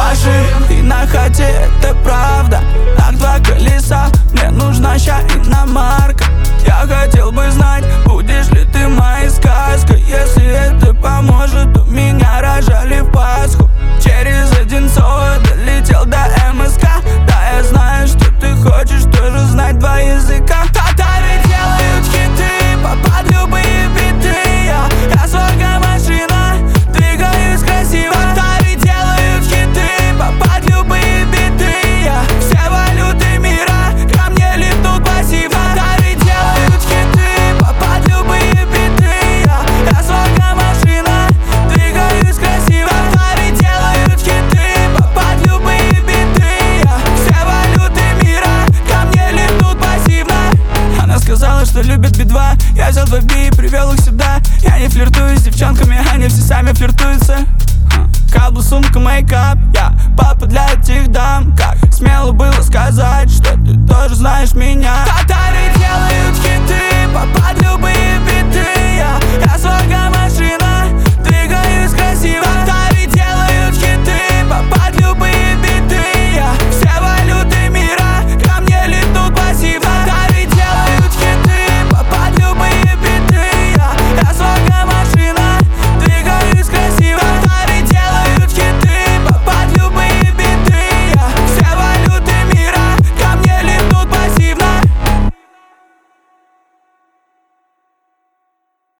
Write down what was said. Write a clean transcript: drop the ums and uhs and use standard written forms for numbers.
машин и на хате, это правда. На два колеса, мне нужна ща иномарка. Я хотел бы знать, будешь ли ты моей сказкой. Если это поможет, у меня рожали в Пасху. Через Одинцово долетел до МСК. Да, я знаю, что ты хочешь тоже знать два языка. Татары делают хиты под любые биты. Я свага машина, двигаюсь красиво. Татары делают хиты под любые биты. Все валюты мира ко мне летут пассивно. Татары делают хиты под любые биты. Я свага машина, двигаюсь красиво. Татары делают хиты под любые биты. Все валюты мира ко мне летут пассивно. Она сказала, что любит Би-2. Я взял 2 Би и привел их сюда. Я не флиртую с девчонками, они все сами флиртуются. Каблу, сумка, мейкап, я папа для этих дам. Как смело было сказать, что ты тоже знаешь меня.